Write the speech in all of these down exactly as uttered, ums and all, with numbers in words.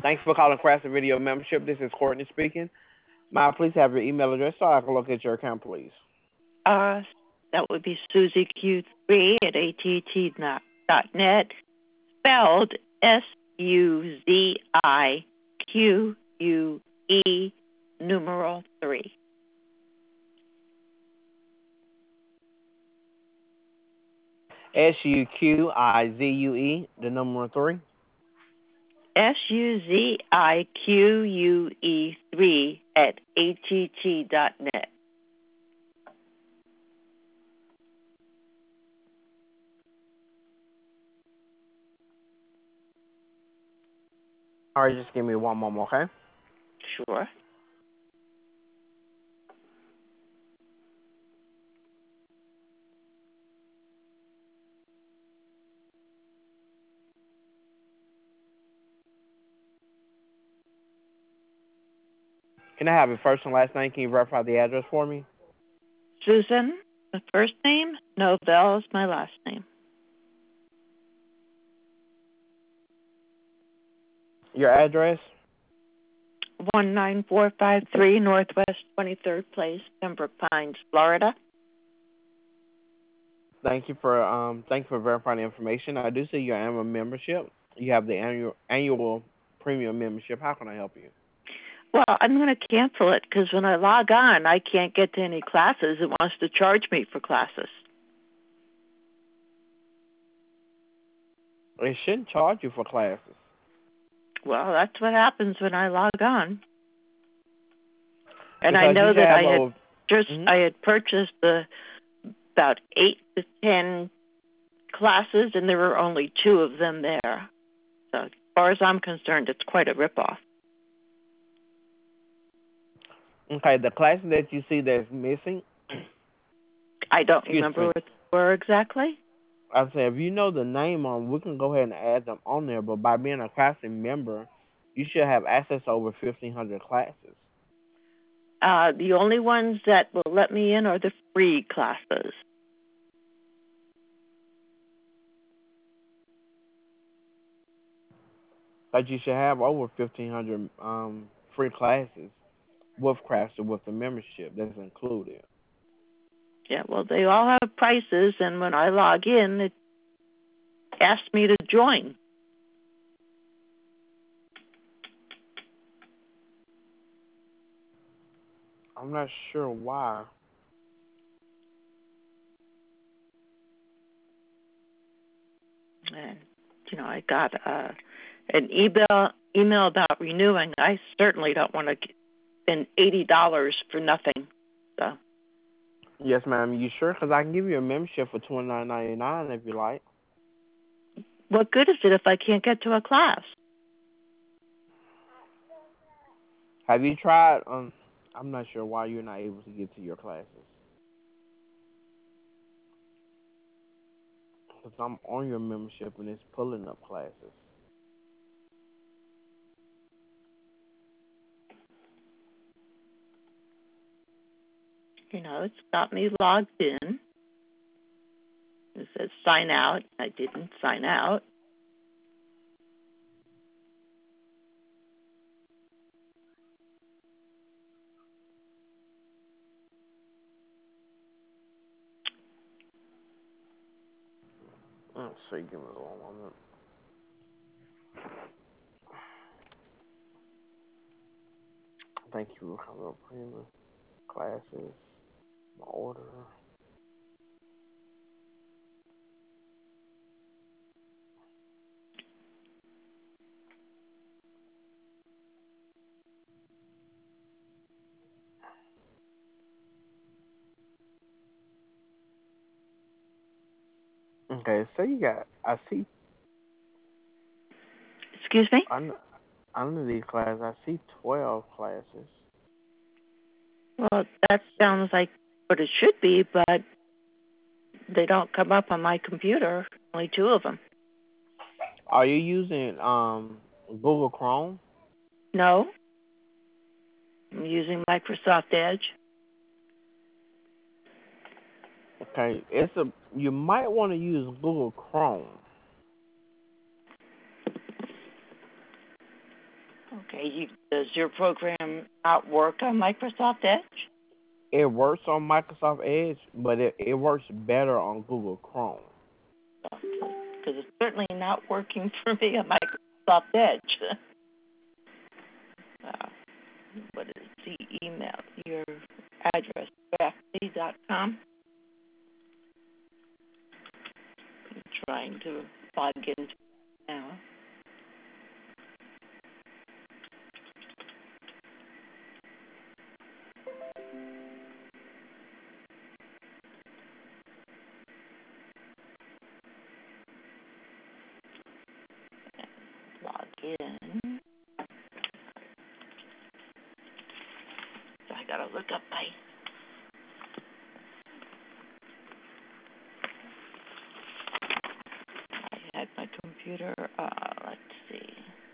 Thanks for calling Craft Video Membership. This is Courtney speaking. May I please have your email address so I can look at your account, please? Uh, that would be Susie Q three at A T T dot net, spelled S U Z I Q U E numeral three. S U Q I Z U E, the number three. S U Z I Q U E three at A T T dot net. All right, just give me one moment, okay? Sure. Can I have your first and last name? Can you verify the address for me? Susan, the first name. Novell is my last name. Your address? one nine four five three Northwest twenty-third Place, Pembroke Pines, Florida. Thank you for um thank you for verifying the information. I do see your annual membership. You have the annual annual premium membership. How can I help you? Well, I'm going to cancel it because when I log on, I can't get to any classes. It wants to charge me for classes. It shouldn't charge you for classes. Well, that's what happens when I log on. And Because I know that I had over... just mm-hmm. I had purchased the about eight to ten classes, and there were only two of them there. So as far as I'm concerned, it's quite a ripoff. Okay, the classes that you see that's missing. I don't remember what they were exactly. I say if you know the name on, we can go ahead and add them on there. But by being a classroom member, you should have access to over fifteen hundred classes. Uh, the only ones that will let me in are the free classes. But you should have over fifteen hundred um, free classes with Crafts with the membership that's included. Yeah, well, they all have prices, and when I log in, it asks me to join. I'm not sure why. And, you know, I got uh, an email, email about renewing. I certainly don't want to spend eighty dollars for nothing. So. Yes, ma'am. You sure? Because I can give you a membership for twenty nine ninety nine if you like. What good is it if I can't get to a class? Have you tried? Um, I'm not sure why you're not able to get to your classes. Because I'm on your membership and it's pulling up classes. You know, it's got me logged in. It says sign out. I didn't sign out. Let's see. Give me one moment. Thank you. Hello, premium classes. My order. Okay, so you got. I see. Excuse me? Under, under these classes, I see twelve classes. Well, that sounds like what it should be, but they don't come up on my computer. Only two of them. Are you using um Google Chrome? No. I'm using Microsoft Edge. Okay, it's a. You might want to use Google Chrome. Okay, you, does your program not work on Microsoft Edge? It works on Microsoft Edge, but it, it works better on Google Chrome. Because it's certainly not working for me on Microsoft Edge. uh, what is the email? Your address, crafty dot com. I'm trying to log into it now. Log in. So I gotta look up my I had my computer. Uh, let's see.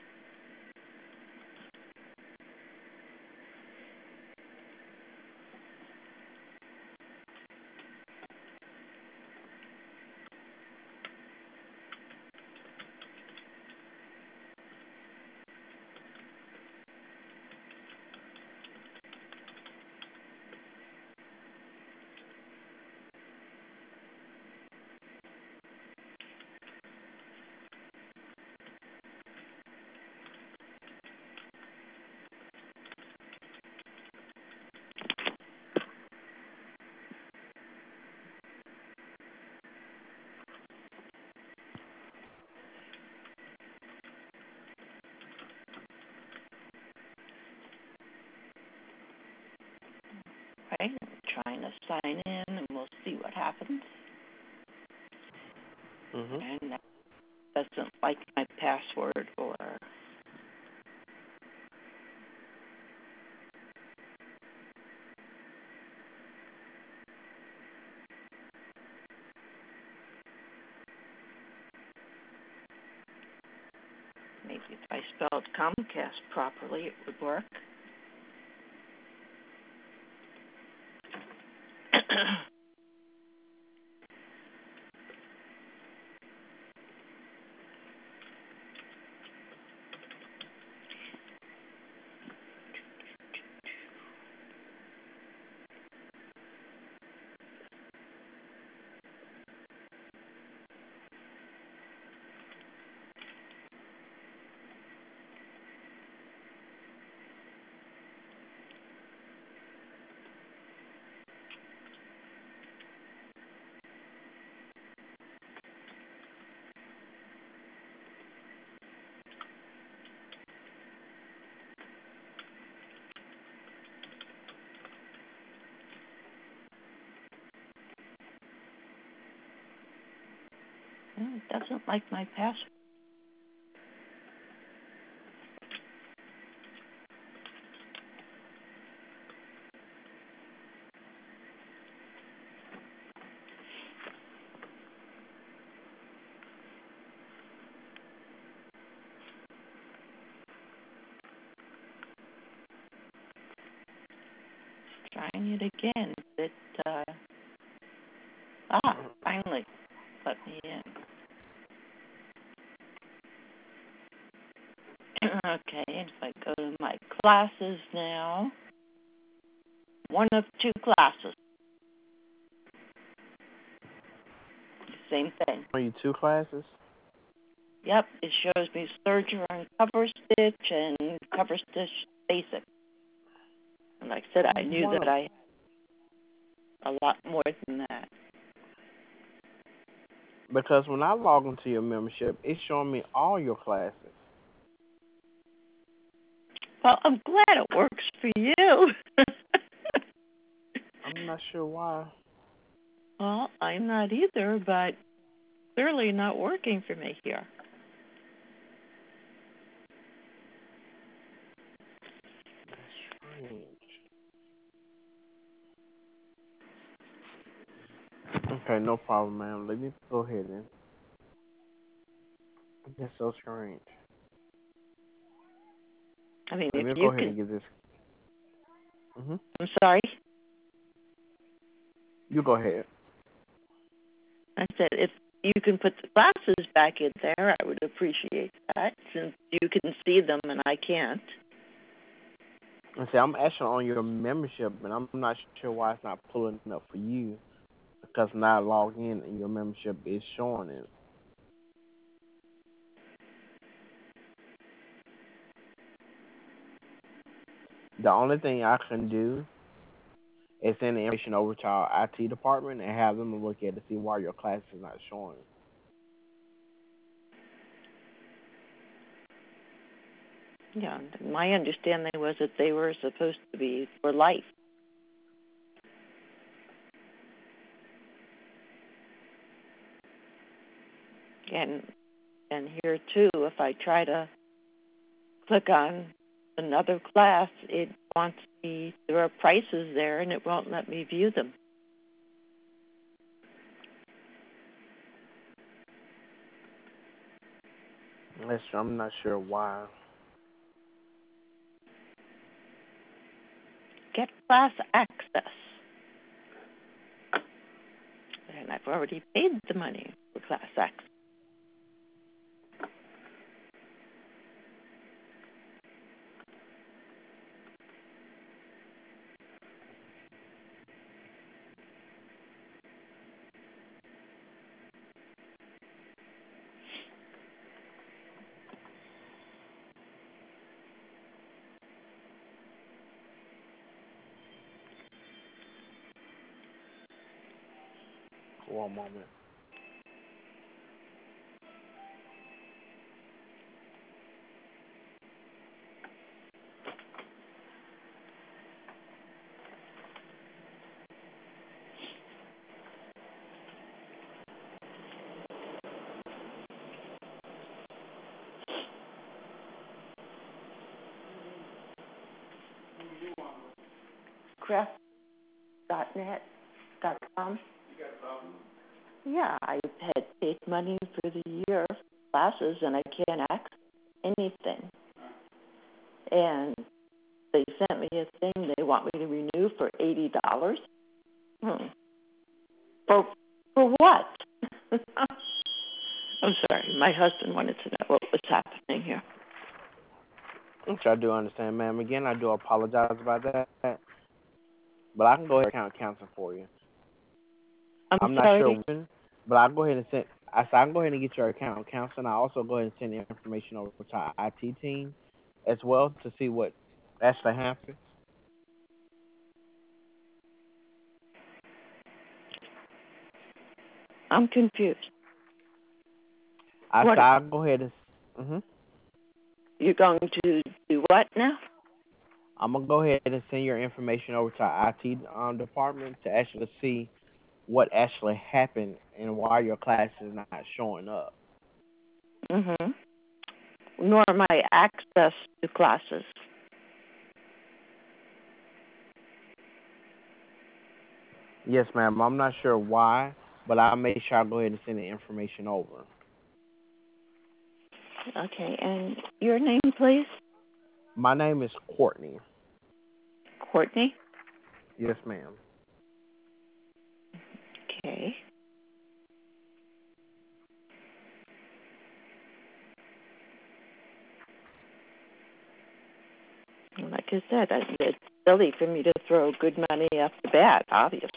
Okay, I'm trying to sign in, and we'll see what happens. Mm-hmm. And that doesn't like my password or maybe if I spelled Comcast properly, it would work. No, it doesn't like my password. Trying it again. It uh, ah, finally let me in. Okay, if I go to my classes now, one of two classes. Same thing. Are you two classes? Yep, it shows me Serger and cover stitch and cover stitch basic. And like I said, I knew Wow. that I had a lot more than that. Because when I log into your membership, it's showing me all your classes. Well, I'm glad it works for you. I'm not sure why. Well, I'm not either, but clearly not working for me here. That's strange. Okay, no problem, ma'am. Let me go ahead and. That's so strange. I mean, Let if me you go ahead can... and get this. Mm-hmm. I'm sorry. You go ahead. I said, if you can put the classes back in there, I would appreciate that, since you can see them and I can't. And see, I'm actually on your membership, and I'm not sure why it's not pulling up for you because now I log in and your membership is showing it. The only thing I can do is send the information over to our I T department and have them look at it to see why your class is not showing. Yeah, my understanding was that they were supposed to be for life. And and here too, if I try to click on another class, it wants me, there are prices there and it won't let me view them. That's, I'm not sure why. Get class access. And I've already paid the money for class access. One moment. Craft dot net dot com. Yeah, I've had paid money for the year classes and I can't access anything. And they sent me a thing they want me to renew for eighty dollars. Hmm. For for what? I'm sorry, my husband wanted to know what was happening here. Which I do understand, ma'am. Again, I do apologize about that, but I can go ahead and account cancel for you. I'm I'm not sure sorry. when, but I'll go ahead and send. I said I can go ahead and get your account canceled. And I also go ahead and send the information over to our I T team as well to see what actually happened. I'm confused. I said What I'll go ahead and. Mm-hmm. you're going to do what now? I'm gonna go ahead and send your information over to our I T um, department to actually see what actually happened and why your class is not showing up. Mhm. Nor my access to classes. Yes, ma'am. I'm not sure why, but I'll make sure I go ahead and send the information over. Okay, and your name, please? My name is Courtney. Courtney? Yes, ma'am. Okay. Like I said, it's silly for me to throw good money off the bat, obviously.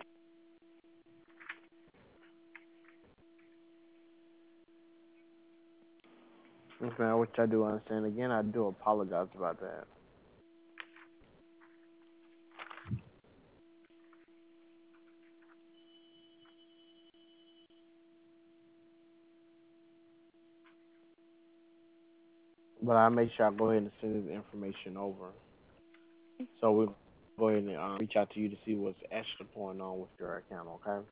Yes, ma'am. Which I do understand. Again, I do apologize about that. But I'll make sure I go ahead and send this information over. So we'll go ahead and um, reach out to you to see what's actually going on with your account, okay?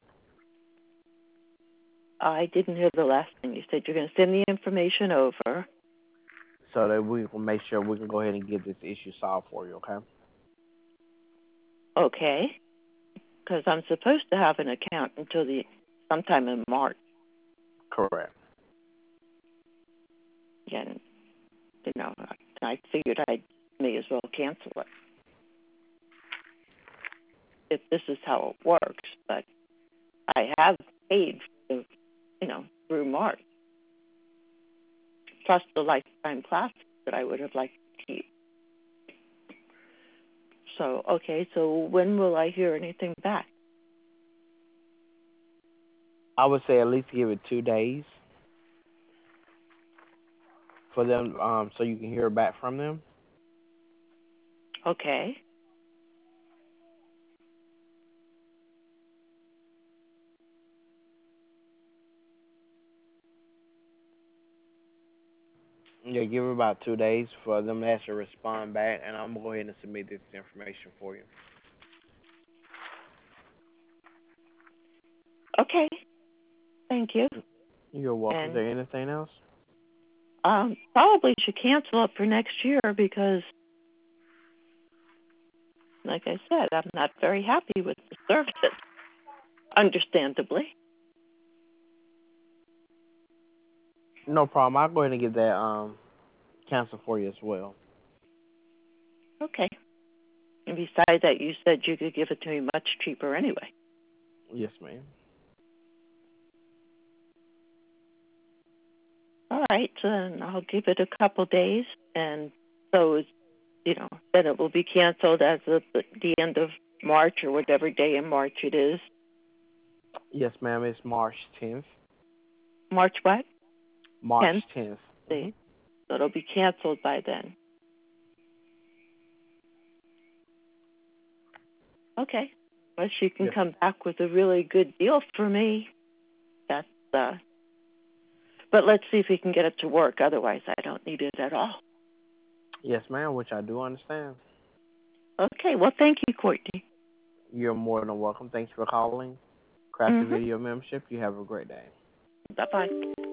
I didn't hear the last thing. You said you're going to send the information over. So that we can make sure we can go ahead and get this issue solved for you, okay? Okay. Because I'm supposed to have an account until the sometime in March. Correct. And, you know, I figured I may as well cancel it if this is how it works. But I have paid, for, you know, through March, plus the lifetime classes that I would have liked to keep. So, okay, so when will I hear anything back? I would say at least give it two days for them, um, so you can hear back from them. Okay. Yeah, give it about two days for them to actually respond back, and I'm gonna go ahead and submit this information for you. Okay. Thank you. You're welcome. Is And there anything else? um, probably should cancel it for next year because, like I said, I'm not very happy with the services, understandably. No problem. I'll go ahead and get that um canceled for you as well. Okay. And besides that, you said you could give it to me much cheaper anyway. Yes, ma'am. All right, then I'll give it a couple days, and so it's, you know, then it will be canceled as of the, the end of March or whatever day in March it is. Yes, ma'am. It's March tenth. March what? March tenth. tenth. Mm-hmm. See, so it'll be canceled by then. Okay. Unless you can Yes. come back with a really good deal for me. That's uh but let's see if we can get it to work. Otherwise I don't need it at all. Yes, ma'am. Which I do understand. Okay, well thank you, Courtney. You're more than welcome. Thanks for calling Crafty Mhm. Video Membership. You have a great day. Bye bye.